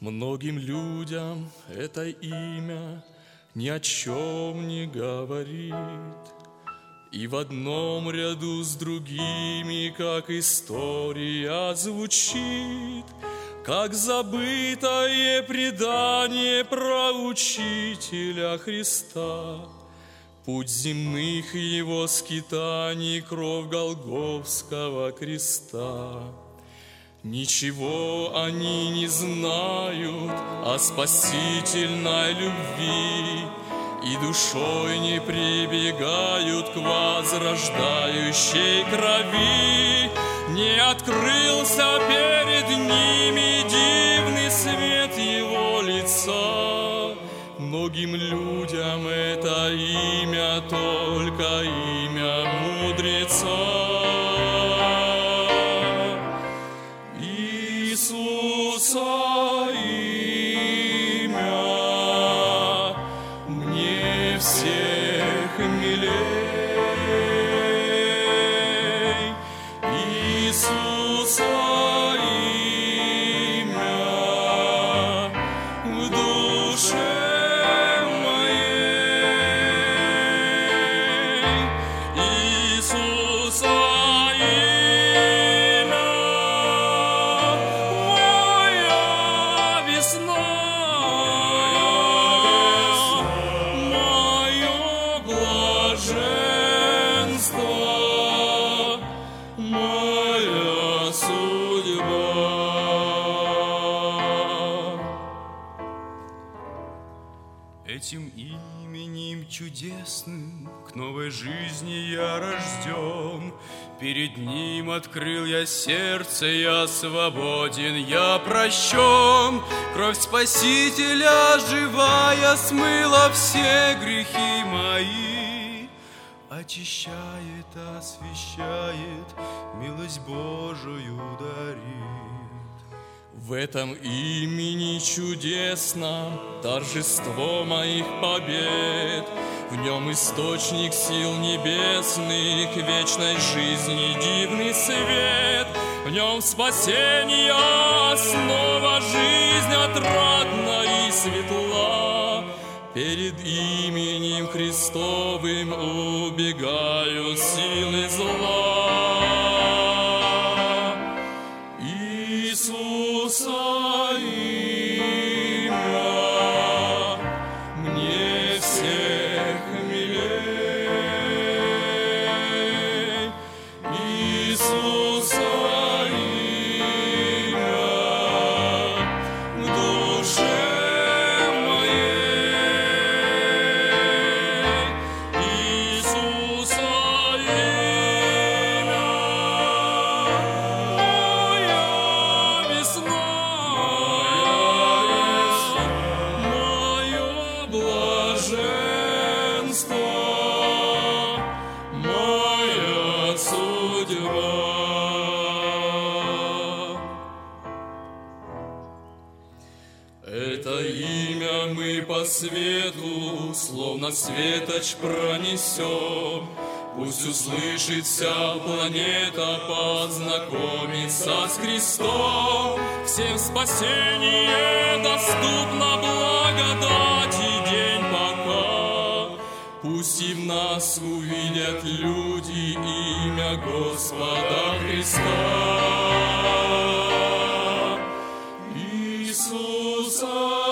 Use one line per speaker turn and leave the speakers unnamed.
Многим людям это имя ни о чем не говорит, и в одном ряду с другими, как история звучит, как забытое предание про учителя Христа. Путь земных его скитаний, кровь Голгофского креста. Ничего они не знают о спасительной любви и душой не прибегают к возрождающей крови. Не открылся перед ними дивный свет его лица. Многим людям это имя только имя мудреца. Иисуса имя мне всех милей. Иисуса имя в душе моей. Иисуса моя судьба.
Этим именем чудесным к новой жизни я рожден. Перед ним открыл я сердце, я свободен, я прощен. Кровь Спасителя живая смыла все грехи мои. Очищает, освящает, милость Божию дарит.
В этом имени чудесно торжество моих побед. В нем источник сил небесных, вечной жизни дивный свет. В нем спасение, основа, жизнь отрадна и светла. Перед именем Христовым убегают силы зла. Иисуса имя мне всех милей. Иисуса имя в душе моя судьба. Это имя мы по свету, словно светоч пронесем. Пусть услышит вся планета, познакомиться с Христом. Всем спасение доступно, благодать и день пока. Пусть и в нас увидят люди имя Господа Христа. Иисуса